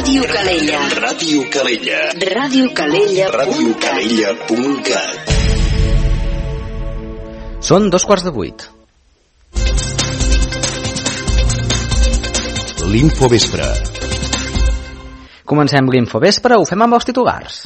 Ràdio Calella. Ràdio Calella. Ràdio Calella. radiocalella.cat. Són 7:15. L'Infovespre. Comencem l'Infovespre, ho fem amb els titulars.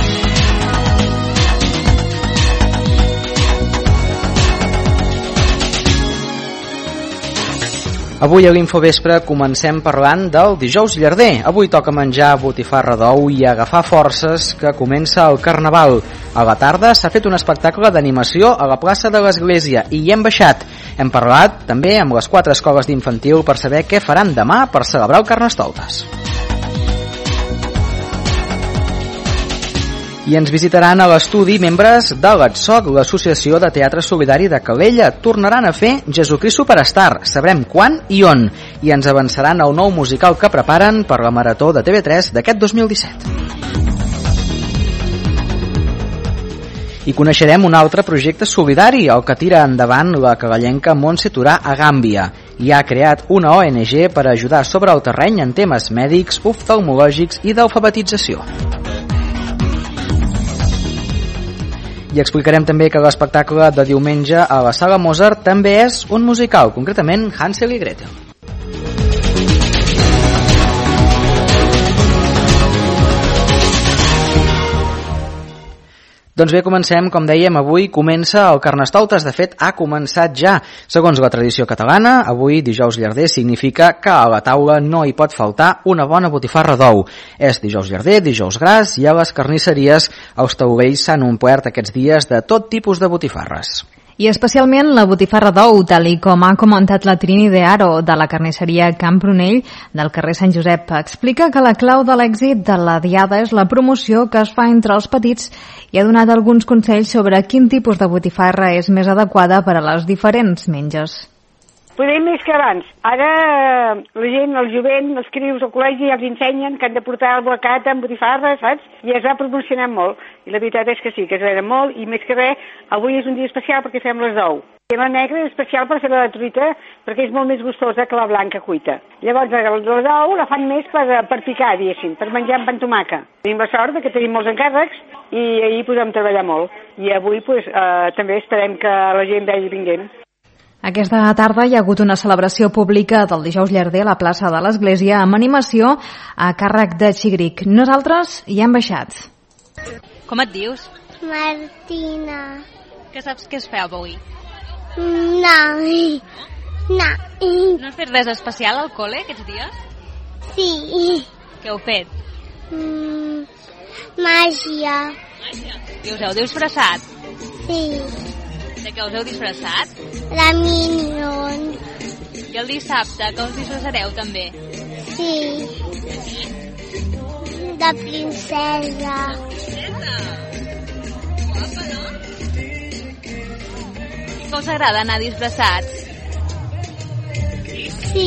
Avui a l'Infovespre comencem parlant del dijous llarder. Avui toca menjar botifarra d'ou i agafar forces, que comença el Carnaval. A la tarda s'ha fet un espectacle d'animació a la plaça de l'Església i hi hem baixat. Hem parlat també amb les 4 escoles d'infantil per saber què faran demà per celebrar el Carnestoltes. I ens visitaran a l'estudi membres de l'ATSOC, l'Associació de Teatre Solidari de Calella. Tornaran a fer Jesucrist Superstar. Sabrem quan i on. I ens avançaran el nou musical que preparen per la Marató de TV3 d'aquest 2017. I coneixerem un altre projecte solidari, el que tira endavant la calellenca Montse Turà a Gàmbia. I ha creat una ONG per ajudar sobre el terreny en temes mèdics, oftalmològics i d'alfabetització. I explicarem també que l'espectacle de diumenge a la Sala Mozart també és un musical, concretament Hansel i Gretel. Doncs bé, comencem, com dèiem, avui comença el Carnestoltes, de fet ha començat ja. Segons la tradició catalana, avui, dijous llarder, significa que a la taula no hi pot faltar una bona botifarra d'ou. És dijous llarder, dijous gras, i a les carnisseries els taulells s'han omplert aquests dies de tot tipus de botifarres. I especialment la botifarra d'ou, tal com ha comentat la Trini de Aro de la carnisseria Camp Brunell del carrer Sant Josep. Explica que la clau de l'èxit de la diada és la promoció que es fa entre els petits i ha donat alguns consells sobre quin tipus de botifarra és més adequada per a les diferents menges. Podem més que abans. Ara la gent, el jovent, els crius al col·legi ja els ensenyen que han de portar el bocata amb botifarra, saps? I es va promocionant molt. I la veritat és que sí, que es venen molt, i més que res, avui és un dia especial perquè fem les d'ou. I la negra és especial per fer la de truita, perquè és molt més gustosa que la blanca cuita. Llavors, la d'ou la fan més per picar, diguéssim, per menjar amb pan tomaca. Tenim la sort que tenim molts encàrrecs i ahir podem treballar molt. I avui també esperem que la gent vegi vinguent. Aquesta tarda hi ha hagut una celebració pública del dijous llarder a la plaça de l'Església amb animació a càrrec de Xigric. Nosaltres hi hem baixat. Com et dius? Martina. Que saps què es feu avui? No. No has fet res especial al col·le aquests dies? Sí. Què heu fet? Màgia. I us heu disfressat? Sí. De què us heu disfressat? La Minion. I el dissabte, que us disfressareu també? Sí. De princesa. Guapa, no? I que us agrada anar disfressats? Sí.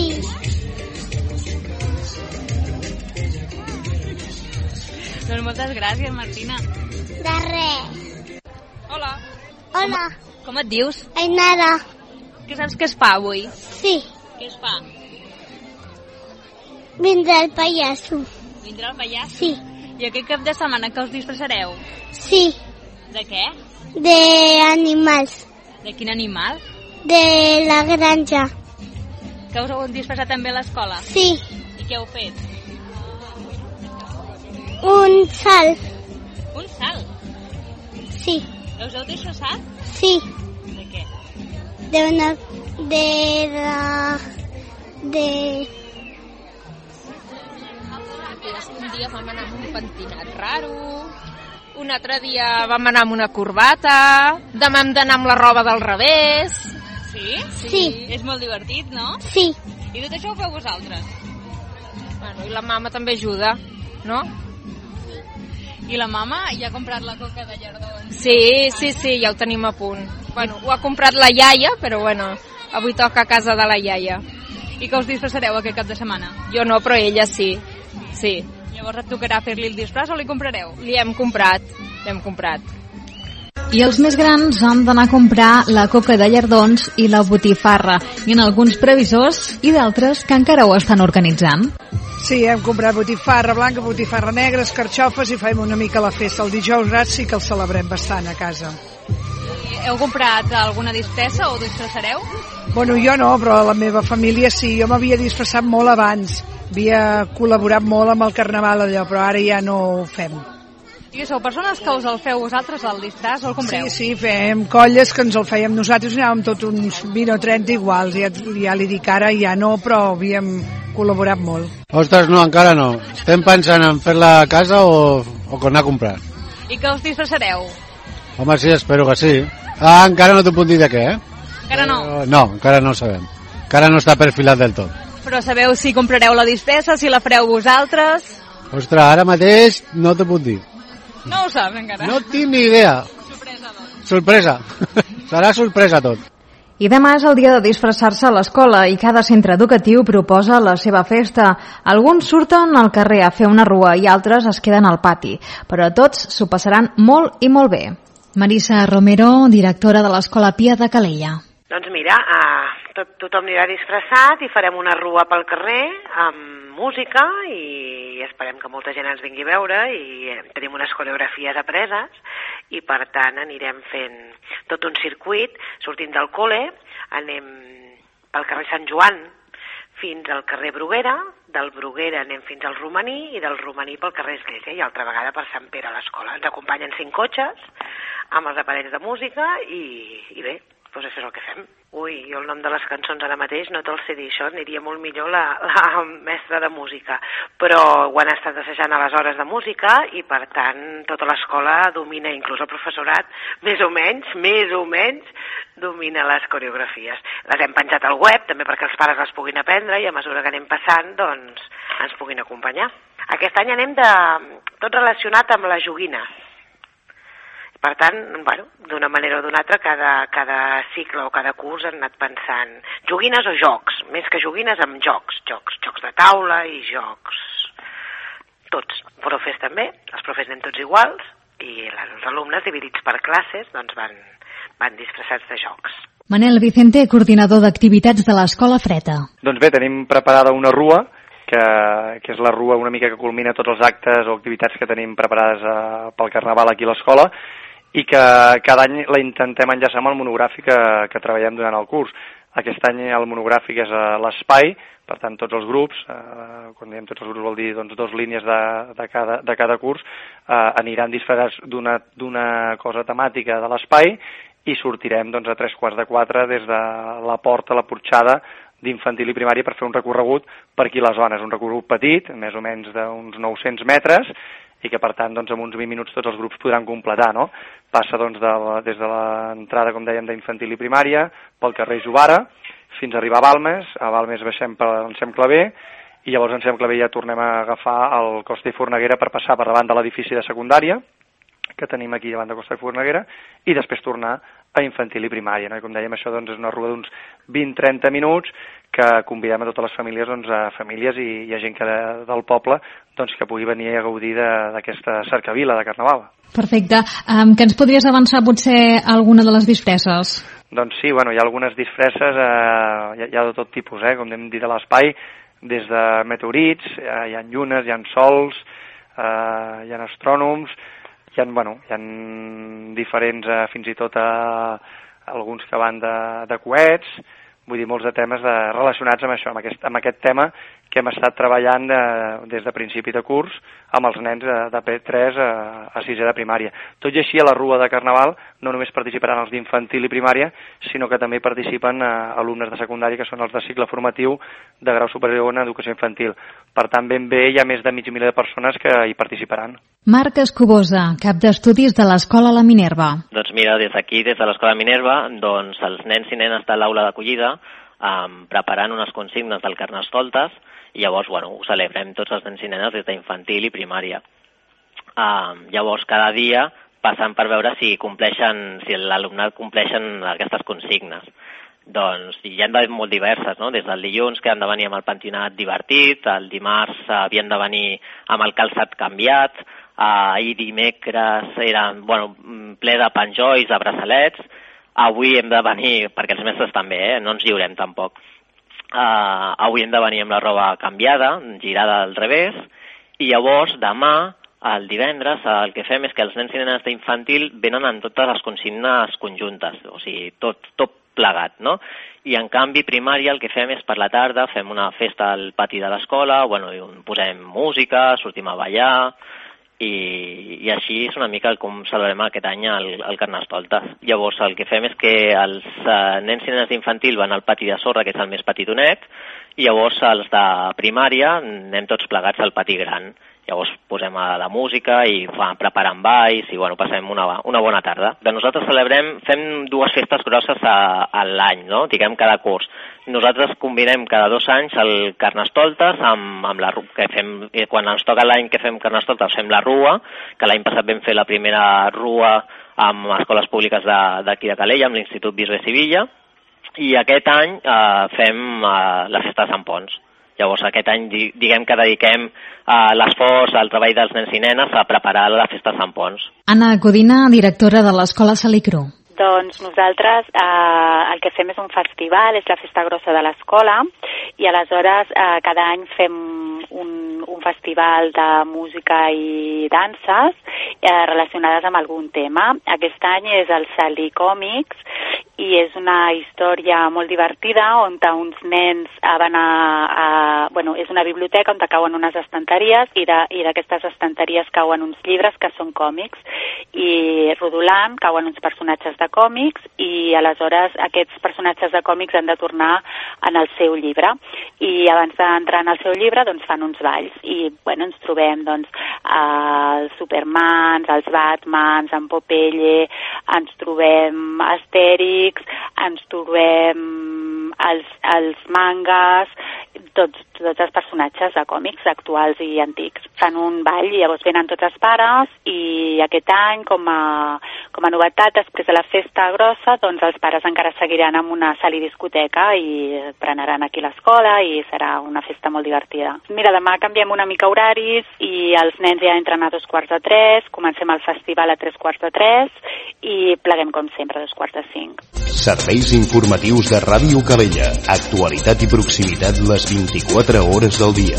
Doncs moltes gràcies, Martina. De res. Hola. Hola. Com et dius? Ainara. Que saps què es fa avui? Sí. Què es fa? Vindrà el pallasso. Vindrà el pallasso? Sí. I aquest cap de setmana que us disfressareu? Sí. De què? De animals. De quin animal? De la granja. Que us heu disfressat també a l'escola? Sí. I què heu fet? Un salt. Un salt? Sí. Us heu disfressat? Sí. De què? Un dia vam anar amb un pentinat raro, un altre dia vam anar amb una corbata, demà hem d'anar amb la roba del revés. Sí? Sí. És molt divertit, no? Sí. I tot això ho feu vosaltres? Bueno, i la mama també ajuda, no? I la mama ja ha comprat la coca de llardons? Sí, ja ho tenim a punt. Bueno, ho ha comprat la iaia, però bueno, avui toca a casa de la iaia. I que us disfressareu aquest cap de setmana? Jo no, però ella sí. Sí. Llavors et tocarà fer-li el disfress o li comprareu? Li hem comprat. I els més grans han d'anar a comprar la coca de llardons i la botifarra. Hi ha alguns previsors i d'altres que encara ho estan organitzant. Sí, hem comprat botifarra blanca, botifarra negra, escarxofes i fem una mica la festa. El dijous rat sí que el celebrem bastant a casa. Heu comprat alguna disfressa o disfressareu? Bueno, jo no, però la meva família sí. Jo m'havia disfressat molt abans. Havia col·laborat molt amb el carnaval allò, però ara ja no ho fem. I sou persones que us el feu vosaltres, el disfress, o el compreu? Sí, fem colles que ens el fèiem nosaltres, anàvem tots uns 20 o 30 iguals. Ja li dic ara, ja no, però havíem col·laborat molt. Ostres, no, encara no. Estem pensant en fer-la a casa o anar a comprar. I que us disfressareu? Home, sí, espero que sí. Encara no t'ho puc dir de què, Encara no? No, encara no ho sabem. Encara no està perfilat del tot. Però sabeu si comprareu la disfressa, si la fareu vosaltres? Ostres, ara mateix no t'ho puc dir. No ho saps encara. No tinc ni idea. Sorpresa, doncs. Sorpresa. Serà sorpresa tot. I demà és el dia de disfressar-se a l'escola i cada centre educatiu proposa la seva festa. Alguns surten al carrer a fer una rua i altres es queden al pati, però tots s'ho passaran molt i molt bé. Marisa Romero, directora de l'Escola Pia de Calella. Doncs mira, tothom anirà disfressat i farem una rua pel carrer amb música i esperem que molta gent ens vingui a veure i tenim unes coreografies apreses i per tant anirem fent tot un circuit, sortint del col·le, anem pel carrer Sant Joan fins al carrer Bruguera, del Bruguera anem fins al Romaní i del Romaní pel carrer Església i altra vegada per Sant Pere a l'escola. Ens acompanyen 5 cotxes amb els aparells de música i bé, doncs això és el que fem. Ui, jo el nom de les cançons ara mateix no te'l sé dir, això aniria molt millor la mestra de música, però ho han estat assajant a les hores de música i per tant tota l'escola domina, inclús el professorat, més o menys domina les coreografies. Les hem penjat al web també perquè els pares les puguin aprendre i a mesura que anem passant doncs ens puguin acompanyar. Aquest any anem tot relacionat amb les joguines. Per tant, bueno, d'una manera o d'una altra, cada cicle o cada curs han anat pensant joguines o jocs, més que joguines amb jocs de taula i jocs, tots, profes també, els profes anem tots iguals i els alumnes dividits per classes doncs van disfressats de jocs. Manel Vicente, coordinador d'activitats de l'Escola Freta. Doncs bé, tenim preparada una rua, que és la rua una mica que culmina tots els actes o activitats que tenim preparades pel Carnaval aquí a l'escola, i que cada any la intentem enllaçar amb el monogràfic que treballem durant el curs. Aquest any el monogràfic és a l'Espai, per tant tots els grups, quan diem tots els grups vol dir doncs 2 línies de cada curs, aniran disfressats d'una cosa temàtica de l'Espai i sortirem doncs a 3:45 des de la porta, la porxada d'infantil i primària per fer un recorregut per aquí a la zona. És un recorregut petit, més o menys d'uns 900 metres, i que per tant doncs, en uns 20 minuts tots els grups podran completar, no? Passa doncs, des de l'entrada, com dèiem, d'infantil i primària, pel carrer Jovara, fins a arribar a Balmes baixem per l'Ensem Clavé, i llavors Ensem Clavé ja tornem a agafar el Costa i Forneguera per passar per davant de l'edifici de secundària, que tenim aquí davant de Costa i Forneguera, i després tornar a infantil i primària, no? I com dèiem, això doncs, és una rua d'uns 20-30 minuts que convidem a totes les famílies, doncs, a famílies i a gent del poble doncs, que pugui venir a gaudir d'aquesta cercavila de Carnaval. Perfecte. Que ens podries avançar potser alguna de les disfresses? Doncs sí, bueno, hi ha algunes disfresses, hi ha de tot tipus, com hem dit a l'Espai, des de meteorits, hi ha llunes, hi ha sols, hi ha astrònoms, hi ha diferents, fins i tot alguns que van de coets, vull dir, molts de temes relacionats amb això, amb aquest tema que hem estat treballant des de principi de curs amb els nens de P3 a 6è de primària. Tot i així, a la Rua de Carnaval no només participaran els d'infantil i primària, sinó que també participen alumnes de secundària, que són els de cicle formatiu de grau superior en educació infantil. Per tant, ben bé hi ha més de mig miler de persones que hi participaran. Marc Escobosa, cap d'estudis de l'Escola La Minerva. Doncs mira, des d'aquí, des de l'Escola Minerva, doncs els nens i nenes de l'aula d'acollida preparant unes consignes del Carnestoltes i llavors, bueno, ho celebrem tots els nens i nenes des d'infantil i primària. Llavors, cada dia passen per veure si l'alumnat compleixen aquestes consignes. Doncs hi ha molt diverses, no? Des del dilluns que han de venir amb el pentinat divertit, el dimarts havien de venir amb el calçat canviat, ahir dimecres era ple de penjolls, de braçalets, avui hem de venir, perquè els mestres també, no ens lliurem tampoc, avui hem de venir amb la roba canviada, girada al revés, i llavors demà, el divendres, el que fem és que els nens i nenes d'infantil venen en totes les consignes conjuntes, o sigui, tot plegat, no? I en canvi primària el que fem és per la tarda fem una festa al pati de l'escola, bueno, posem música, sortim a ballar, i així és una mica com celebrem aquest any el Carnestoltes. Llavors el que fem és que els nens i nenes d'infantil van al pati de sorra, que és el més petitonet, i llavors els de primària anem tots plegats al pati gran. Llavors posem la música i preparem balls i bueno, passem una bona tarda. Nosaltres fem 2 festes grosses a l'any, no? Diguem cada curs. Nosaltres combinem cada 2 anys el Carnestoltes amb la rua que fem, quan ens toca l'any que fem Carnestoltes fem la rua, que l'any passat vam fer la primera rua amb escoles públiques d'aquí de Calella, amb l'Institut Bisbe Sivilla, i aquest any fem la festa de Sant Pons. Llavors aquest any diguem que dediquem l'esforç, al treball dels nens i nenes a preparar la festa de Sant Pons. Anna Codina, directora de l'Escola Salicru. Doncs nosaltres el que fem és un festival, és la festa grossa de l'escola, i aleshores cada any fem un festival de música i danses relacionades amb algun tema. Aquest any és el Salí Còmics i és una història molt divertida on uns nens van és una biblioteca on cauen unes estanteries i d'aquestes estanteries cauen uns llibres que són còmics i rodolant cauen uns personatges de còmics i aleshores aquests personatges de còmics han de tornar en el seu llibre i abans d'entrar en el seu llibre doncs fan uns balls i ens trobem els Supermans, els Batmans, en Popeye, ens trobem Astèrix, ens trobem els mangas, tots els personatges de còmics actuals i antics. Fan un ball i llavors venen tots els pares i aquest any com a novetat després de la festa grossa doncs els pares encara seguiran amb una sala i discoteca i prenaran aquí l'escola i serà una festa molt divertida. Mira, demà canviem una mica horaris i els nens ja entren a 2:45, comencem el festival a 3:45 i pleguem com sempre a 4:45. Serveis informatius de Ràdio Calella. Actualitat i proximitat les 24 hores del dia.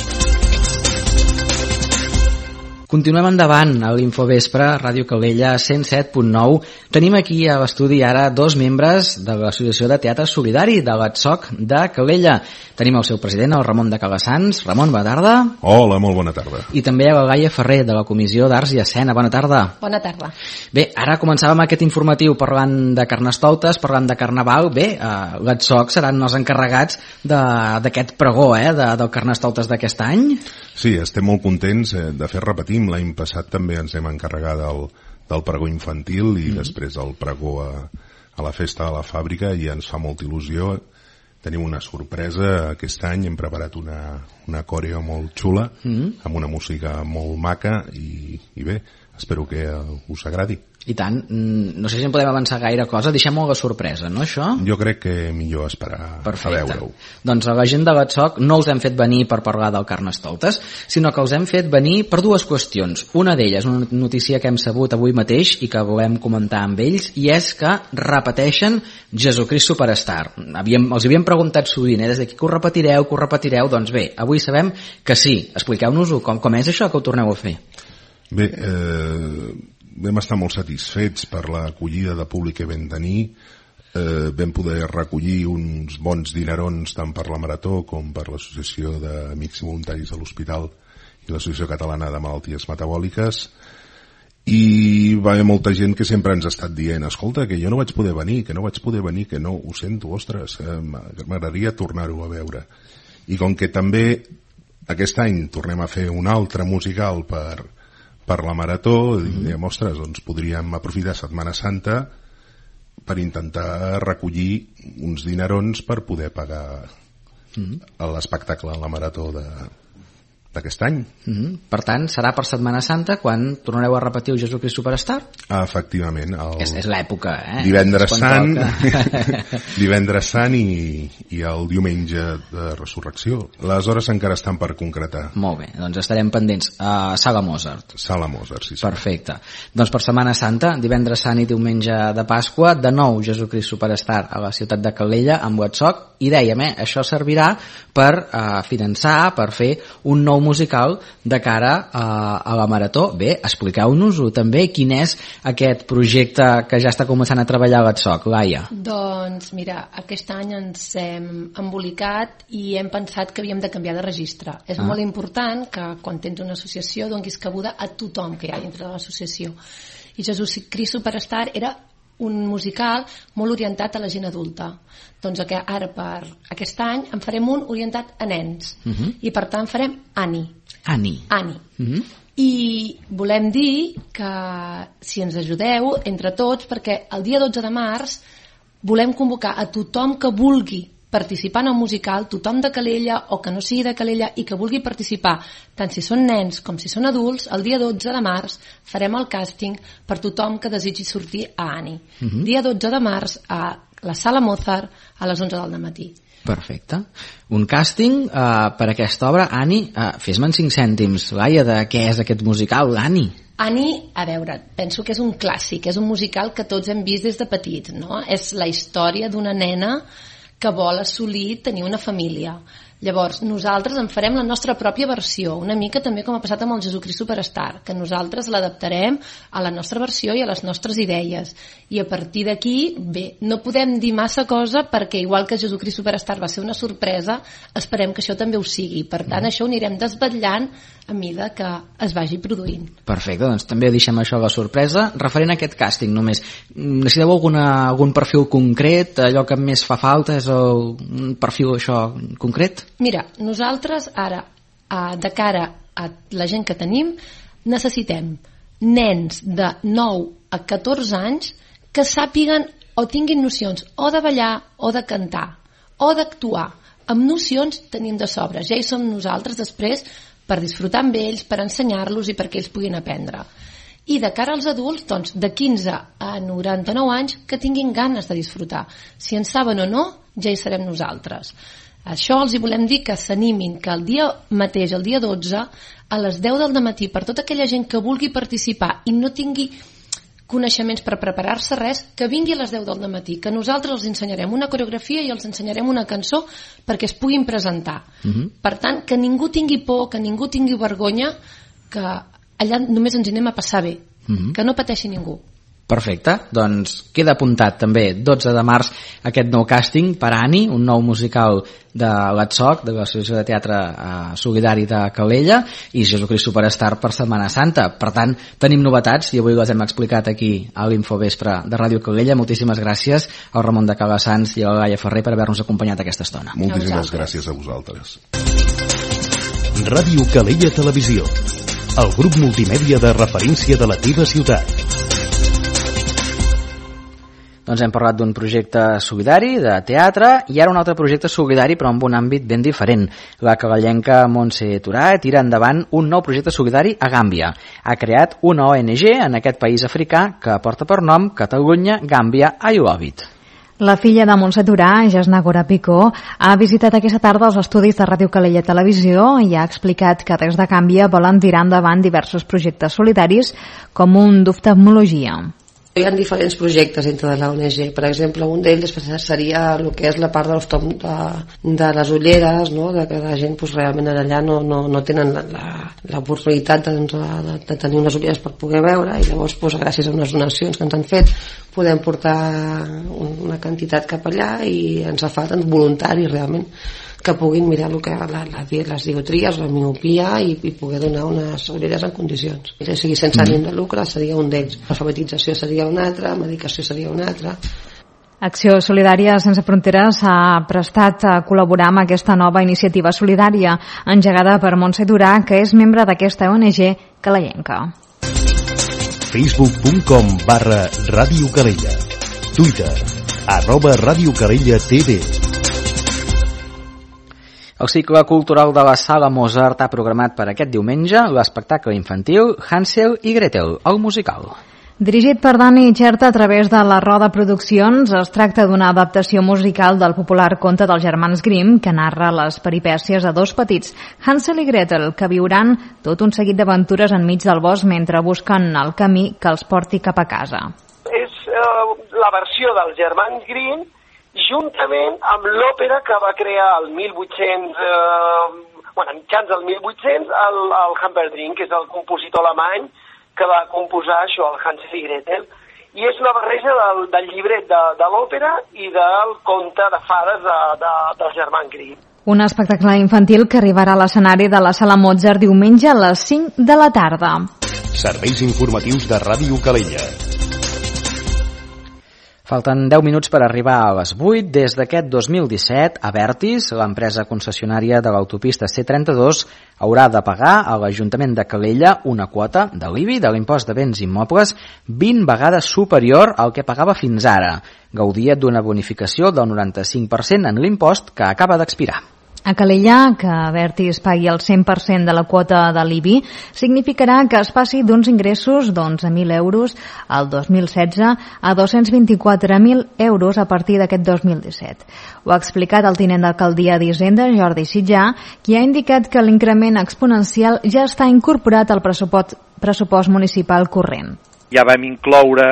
Continuem endavant a l'Infovespre, Ràdio Calella 107.9. Tenim aquí a l'estudi ara 2 membres de l'Associació de Teatre Solidari de l'ATSOC de Calella. Tenim el seu president, el Ramon de Calassans. Ramon, bona tarda. Hola, molt bona tarda. I també la Gaia Ferrer, de la Comissió d'Arts i Escena. Bona tarda. Bona tarda. Bé, ara començàvem aquest informatiu parlant de Carnestoltes, parlant de Carnaval. Bé, l'ATSOC seran els encarregats d'aquest pregó, del Carnestoltes d'aquest any. Sí, estem molt contents. De fet, repetim, l'any passat també ens hem encarregat del pregó infantil i després del pregó a la festa de la fàbrica i ens fa molta il·lusió. Tenim una sorpresa aquest any, hem preparat una coreo molt xula amb una música molt maca i bé, espero que us agradi. I tant, no sé si en podem avançar gaire cosa, deixem-ho a la sorpresa, no, això? Jo crec que millor esperar a veure-ho. Doncs a la gent de l'ATSOC no els hem fet venir per parlar del Carnestoltes, sinó que els hem fet venir per 2 qüestions. Una d'elles, una notícia que hem sabut avui mateix i que volem comentar amb ells, i és que repeteixen Jesucrist Superstar. Els havíem preguntat sovint, des d'aquí que ho repetireu, doncs bé, avui sabem que sí. Expliqueu-nos-ho, com és això que ho torneu a fer? Bé, vam estar molt satisfets per l'acollida de públic que vam tenir. Vam poder recollir uns bons dinerons tant per la Marató com per l'Associació d'Amics i Voluntaris de l'Hospital i l'Associació Catalana de Malalties Metabòliques, i va haver molta gent que sempre ens ha estat dient escolta, que jo no vaig poder venir, que no, ho sento, ostres, m'agradaria tornar-ho a veure. I com que també aquest any tornem a fer un altre musical per la Marató, diem, ostres, doncs podríem aprofitar Setmana Santa per intentar recollir uns dinerons per poder pagar l'espectacle, la Marató d'aquest any. Per tant, serà per Setmana Santa quan tornareu a repetir el Jesucrist Superstar? Efectivament. És l'època, Divendres Sant divendres Sant i el diumenge de Resurrecció. Les hores encara estan per concretar. Molt bé, doncs estarem pendents. Sala Mozart. Sala Mozart, sí. Perfecte. Doncs per Setmana Santa, divendres Sant i diumenge de Pasqua, de nou Jesucrist Superstar a la ciutat de Calella amb Watsoc, i dèiem, això servirà per finançar, per fer un nou musical de cara a la Marató. Bé, expliqueu-nos-ho també, quin és aquest projecte que ja està començant a treballar a l'ETSOC, Laia? Doncs mira, aquest any ens hem embolicat i hem pensat que havíem de canviar de registre. És molt important que quan tens una associació donguis cabuda a tothom que hi ha dintre de l'associació. I Jesucrist Superstar era un musical molt orientat a la gent adulta. Doncs ara per aquest any en farem un orientat a nens i per tant farem Annie. I volem dir que si ens ajudeu entre tots, perquè el dia 12 de març volem convocar a tothom que vulgui participar en el musical, tothom de Calella o que no sigui de Calella i que vulgui participar, tant si són nens com si són adults, el dia 12 de març farem el càsting per tothom que desitgi sortir a Annie. Dia 12 de març a la Sala Mozart a les 11 del matí. Perfecte. Un càsting per aquesta obra. Annie, fes-me en 5 cèntims, Laia, de què és aquest musical, Annie? Annie, a veure, penso que és un clàssic, és un musical que tots hem vist des de petits, no? És la història d'una nena que vol assolir tenir una família. Llavors, nosaltres en farem la nostra pròpia versió, una mica també com ha passat amb el Jesucrist Superstar, que nosaltres l'adaptarem a la nostra versió i a les nostres idees. I a partir d'aquí, bé, no podem dir massa cosa perquè igual que Jesucrist Superstar va ser una sorpresa, esperem que això també ho sigui. Per tant, això ho anirem desvetllant a mida que es vagi produint. Perfecte, doncs també deixem això a la sorpresa. Referent a aquest càsting només, necessiteu algun perfil concret? Allò que més fa falta és un perfil això concret? Mira, nosaltres ara, de cara a la gent que tenim, necessitem nens de 9 a 14 anys que sàpiguen o tinguin nocions o de ballar o de cantar o d'actuar. Amb nocions tenim de sobres, ja hi som nosaltres després per disfrutar amb ells, per ensenyar-los i perquè ells puguin aprendre. I de cara als adults, doncs, de 15 a 99 anys que tinguin ganes de disfrutar. Si en saben o no, ja hi serem nosaltres. Això els hi volem dir que s'animin, que el dia mateix, el dia 12, a les 10 del matí, per tota aquella gent que vulgui participar i no tingui coneixements per preparar-se res, que vingui a les 10 del matí, que nosaltres els ensenyarem una coreografia i els ensenyarem una cançó perquè es puguin presentar. Per tant, que ningú tingui por, que ningú tingui vergonya, que allà només ens hi anem a passar bé, que no pateixi ningú. Perfecte, doncs queda apuntat també 12 de març aquest nou càsting per Annie, un nou musical de l'ETSOC, de l'Associació de Teatre Solidari de Calella, i Jesucrist Superstar per Setmana Santa. Per tant, tenim novetats i avui les hem explicat aquí a l'Infovespre de Ràdio Calella. Moltíssimes gràcies al Ramon de Calassans i a la Laia Ferrer per haver-nos acompanyat aquesta estona. Moltíssimes gràcies a vosaltres. Ràdio Calella Televisió, el grup multimèdia de referència de la teva ciutat. Doncs hem parlat d'un projecte solidari de teatre i ara un altre projecte solidari però amb un àmbit ben diferent. La calellenca Montse Turà tira endavant un nou projecte solidari a Gàmbia. Ha creat una ONG en aquest país africà que porta per nom Catalunya Gàmbia I Love It. La filla de Montse Turà, Jasna Gora Picó, ha visitat aquesta tarda els estudis de Ràdio Calella Televisió i ha explicat que des de Gàmbia volen tirar endavant diversos projectes solidaris com un d'oftalmologia. Hi ha diferents projectes dintre de la ONG. Per exemple, un d'ells seria el que és la part de les ulleres, no? De que la gent realment allà no tenen l'oportunitat de tenir unes ulleres per poder veure, i llavors gràcies a unes donacions que ens han fet podem portar una quantitat cap allà i ens ha fet voluntaris realment que puguin mirar el que les dioptries, la miopia i poder donar unes ulleres en condicions. O sigui, sense ànim de lucre seria un d'ells. Alfabetització seria un altre, medicació seria un altre. Acció Solidària Sense Fronteres s'ha prestat a col·laborar amb aquesta nova iniciativa solidària engegada per Montse Turà, que és membre d'aquesta ONG calellenca. Facebook.com/Ràdio Calella. Twitter @Ràdio Calella TV. El cicle cultural de la Sala Mozart ha programat per aquest diumenge l'espectacle infantil Hansel i Gretel, el musical. Dirigit per Dani Xerta a través de la Roda Produccions, es tracta d'una adaptació musical del popular conte dels germans Grimm que narra les peripècies de dos petits, Hansel i Gretel, que viuran tot un seguit d'aventures enmig del bosc mentre busquen el camí que els porti cap a casa. És la versió dels germans Grimm juntament amb l'òpera que va crear el 1800, mitjans del 1800, el Humperdinck, que és el compositor alemany que va composar això, el Hansel i Gretel, i és una barreja del llibret de l'òpera i del conte de fades del germán Grimm. Un espectacle infantil que arribarà a l'escenari de la Sala Mozart diumenge a les 5 de la tarda. Serveis informatius de Ràdio Calella. Falten 10 minuts per arribar a les 8. Des d'aquest 2017, Abertis, l'empresa concessionària de l'autopista C32, haurà de pagar a l'Ajuntament de Calella una quota de l'IBI, de l'impost de béns immobles, 20 vegades superior al que pagava fins ara. Gaudia d'una bonificació del 95% en l'impost que acaba d'expirar. A Calella, que Abertis pagui el 100% de la quota de l'IBI significarà que es passi d'uns ingressos d'11.000 euros al 2016 a 224.000 euros a partir d'aquest 2017. Ho ha explicat el tinent d'alcaldia d'Hisenda, Jordi Sitjà, qui ha indicat que l'increment exponencial ja està incorporat al pressupost municipal corrent. Ja vam incloure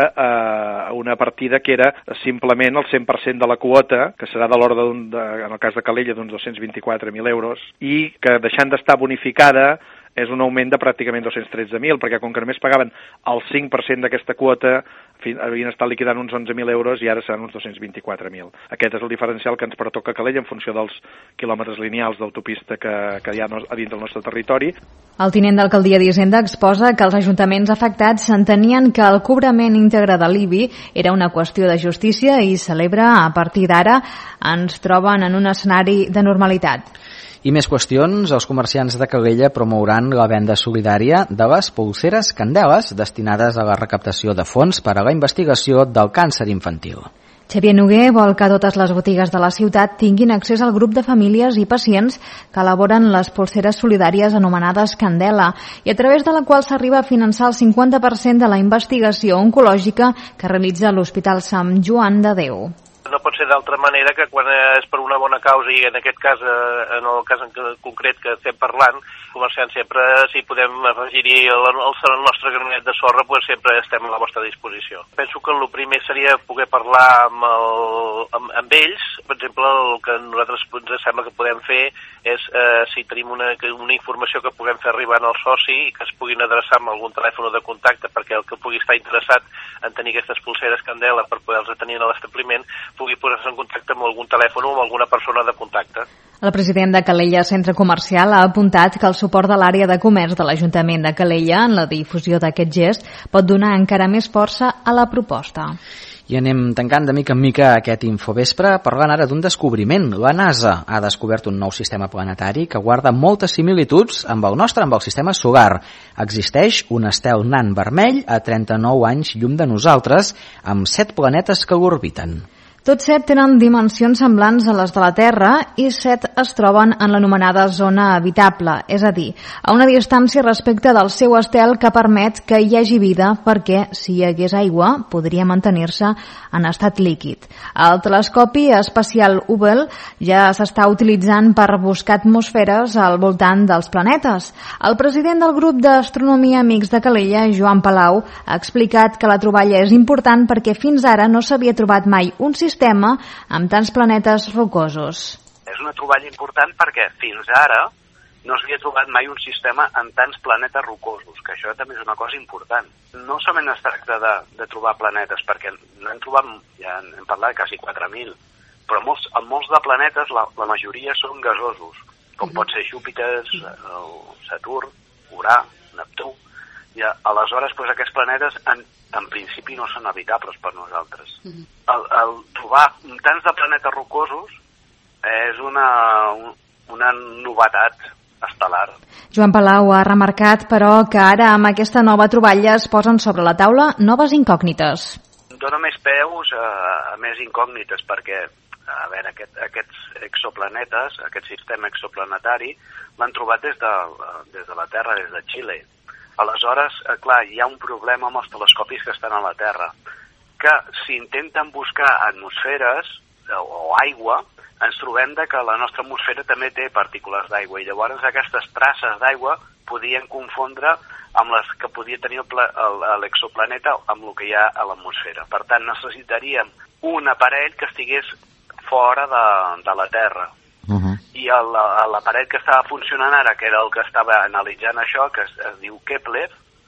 una partida que era simplement el 100% de la quota, que serà de l'ordre, en el cas de Calella, d'uns 224.000 euros, i que deixant d'estar bonificada és un augment de pràcticament 213.000, perquè com que només pagaven el 5% d'aquesta quota, havien estat liquidant uns 11.000 euros i ara seran uns 224.000. Aquest és el diferencial que ens pertoca a Calella en funció dels quilòmetres lineals d'autopista que hi ha a dins del nostre territori. El tinent d'alcaldia d'Hisenda exposa que els ajuntaments afectats s'entenien que el cobrament íntegre de l'IBI era una qüestió de justícia i celebra a partir d'ara ens troben en un escenari de normalitat. I més qüestions, els comerciants de Calella promouran la venda solidària de les polseres Candeles destinades a la recaptació de fons per a la investigació del càncer infantil. Xavier Noguer vol que totes les botigues de la ciutat tinguin accés al grup de famílies i pacients que elaboren les polseres solidàries anomenades Candela i a través de la qual s'arriba a finançar el 50% de la investigació oncològica que realitza l'Hospital Sant Joan de Déu. No pot ser d'altra manera que quan és per una bona causa i en aquest cas, en el cas en concret que estem parlant, comerciants sempre, si podem afegir-hi el nostre granet de sorra, doncs sempre estem a la vostra disposició. Penso que el primer seria poder parlar amb ells. Per exemple, el que a nosaltres ens sembla que podem fer és, si tenim una informació que puguem fer arribar al soci i que es puguin adreçar amb algun telèfon de contacte perquè el que pugui estar interessat en tenir aquestes polseres Candela per poder-les tenir a l'establiment pugui posar-se en contacte amb algun telèfon o amb alguna persona de contacte. El president de Calella Centre Comercial ha apuntat que el suport de l'àrea de comerç de l'Ajuntament de Calella en la difusió d'aquest gest pot donar encara més força a la proposta. I anem tancant de mica en mica aquest infovespre parlant ara d'un descobriment. La NASA ha descobert un nou sistema planetari que guarda moltes similituds amb el nostre, amb el sistema solar. Existeix un estel nan vermell a 39 anys llum de nosaltres amb 7 planetes que l'orbiten. Tots 7 tenen dimensions semblants a les de la Terra i 7 es troben en l'anomenada zona habitable, és a dir, a una distància respecte del seu estel que permet que hi hagi vida perquè, si hi hagués aigua, podria mantenir-se en estat líquid. El telescopi espacial Hubble ja s'està utilitzant per buscar atmosferes al voltant dels planetes. El president del grup d'astronomia Amics de Calella, Joan Palau, ha explicat que la troballa és important perquè fins ara no s'havia trobat mai un sistema amb tants planetes rocosos. És una troballa important perquè fins ara no s'havia trobat mai un sistema amb tants planetes rocosos, que això també és una cosa important. No solament es tracta de trobar planetes, perquè n'hem trobat, ja hem parlat de quasi 4.000, però molts de planetes, la majoria són gasosos, com pot ser Júpiter, Saturn, Urà, Neptú, i aleshores aquests planetes en principi no són habitables per nosaltres. El trobar tants de planetes rocosos és una novetat estel·lar. Joan Palau ha remarcat, però, que ara amb aquesta nova troballa es posen sobre la taula noves incògnites. Dóna més peus a més incògnites, perquè A veure, aquests exoplanetes, aquest sistema exoplanetari, l'han trobat des de la Terra, des de Xile. Aleshores, clar, hi ha un problema amb els telescopis que estan a la Terra, que si intenten buscar atmosferes o aigua, ens trobem que la nostra atmosfera també té partícules d'aigua, i llavors aquestes traces d'aigua podien confondre amb les que podia tenir l'exoplaneta amb el que hi ha a l'atmosfera. Per tant, necessitaríem un aparell que estigués fora de la Terra. I l'aparell que estava funcionant ara, que era el que estava analitzant això, que es diu Kepler,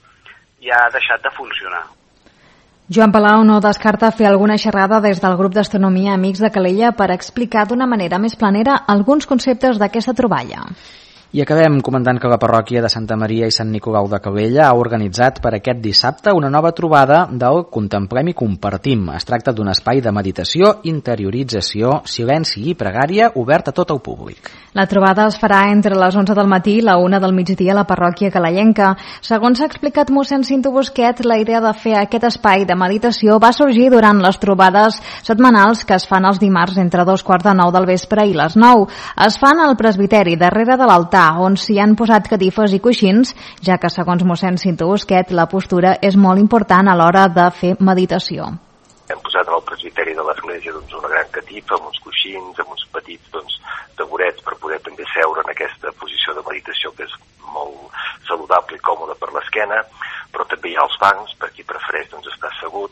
ja ha deixat de funcionar. Joan Palau no descarta fer alguna xerrada des del grup d'astronomia Amics de Calella per explicar d'una manera més planera alguns conceptes d'aquesta troballa. I acabem comentant que la parròquia de Santa Maria i Sant Nicolau de Calella ha organitzat per aquest dissabte una nova trobada del Contemplem i Compartim. Es tracta d'un espai de meditació, interiorització, silenci i pregària obert a tot el públic. La trobada es farà entre les 11 del matí i la 1 del migdia a la parròquia calellenca. Segons ha explicat mossèn Cinto Busquet, la idea de fer aquest espai de meditació va sorgir durant les trobades setmanals que es fan els dimarts entre 2:15 del vespre i les 9. Es fan al presbiteri, darrere de l'altar, on s'hi han posat catifes i coixins, ja que, segons mossèn Cinto Busquet, la postura és molt important a l'hora de fer meditació. Hem posat al presbiteri de l'església una gran catifa amb uns coixins, amb uns petits taburets per poder també seure en aquesta posició de meditació que és molt saludable i còmoda per l'esquena, però també hi ha els bancs per qui prefereix estar assegut,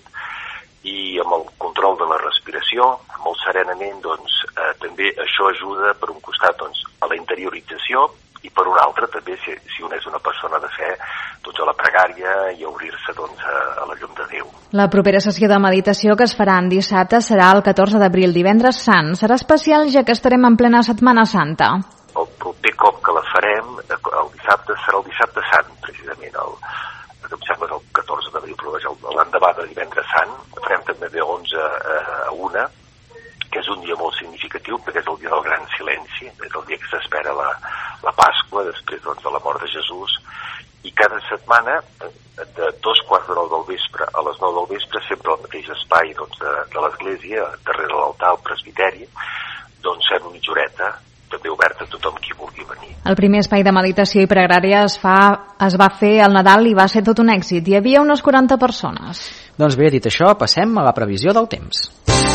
i amb el control de la respiració, molt serenament, també això ajuda per un costat a la interiorització i per un altre també, si un és una persona de fe, a la pregària i a obrir-se a la llum de Déu. La propera sessió de meditació que es farà en dissabte serà el 14 d'abril, divendres sant. Serà especial ja que estarem en plena Setmana Santa. El proper cop que la farem, el dissabte, serà el dissabte sant, precisament, que em sembla és el 14 d'abril, però l'endemà de divendres sant, farem també de 11 a 1, que és un dia molt significatiu, perquè és el dia del gran silenci, és el dia que s'espera la Pasqua, després de la mort de Jesús, i cada setmana, de 2:15 del vespre a les 9 del vespre, sempre al mateix espai de l'església, darrere l'altar, al presbiteri, fem una mitjoreta, també oberta a tothom qui vulgui venir. El primer espai de meditació i pregària es va fer al Nadal i va ser tot un èxit. Hi havia unes 40 persones. Doncs bé, dit això, passem a la previsió del temps.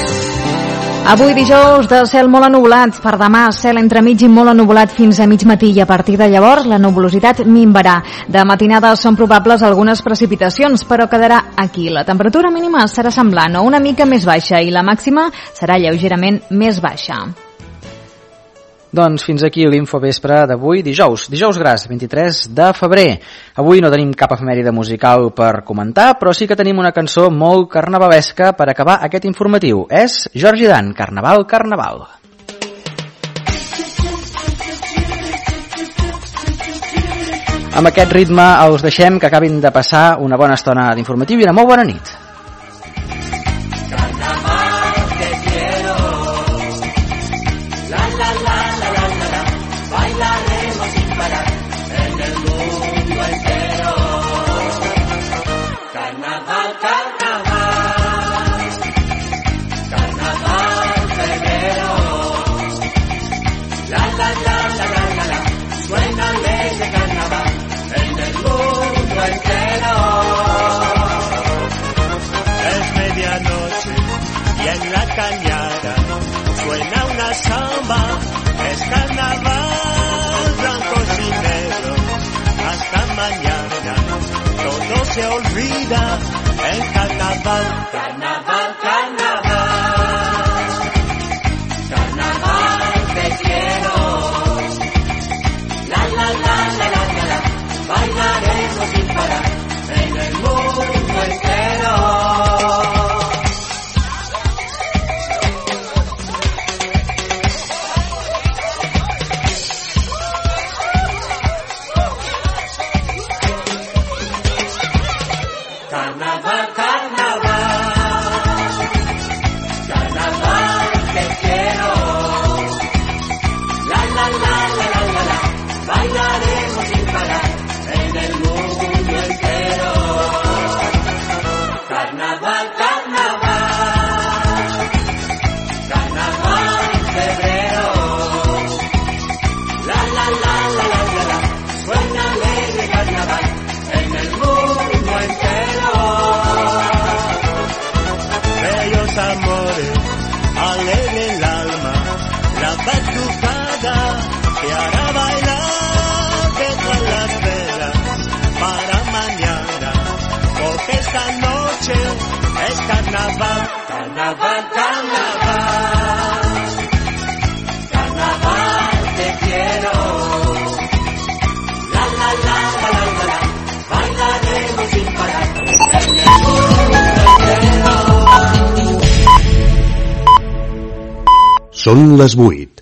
Avui dijous, de cel molt ennubulat. Per demà, cel entremig i molt ennubulat fins a mig matí, i a partir de llavors la nuvolositat minvarà. De matinada són probables algunes precipitacions, però quedarà aquí. La temperatura mínima serà semblant o una mica més baixa i la màxima serà lleugerament més baixa. Doncs fins aquí l'Infovespre d'avui, dijous gras, 23 de febrer. Avui no tenim cap efemèride musical per comentar, però sí que tenim una cançó molt carnavalesca per acabar aquest informatiu. És Jordi Dan, Carnaval, Carnaval. Amb aquest ritme els deixem que acabin de passar una bona estona d'informatiu i una molt bona nit. En la cañada suena una samba, es carnaval, blancos y negros, hasta mañana todo se olvida, el carnaval, carnaval, carnaval, carnaval te quiero, la la la la la la la, bailaremos sin parar en el mundo entero. Carnaval, carnaval. Carnaval, carnaval, carnaval te quiero. La la la la la la la, bailaremos sin parar. En el mundo entero. Són les 8.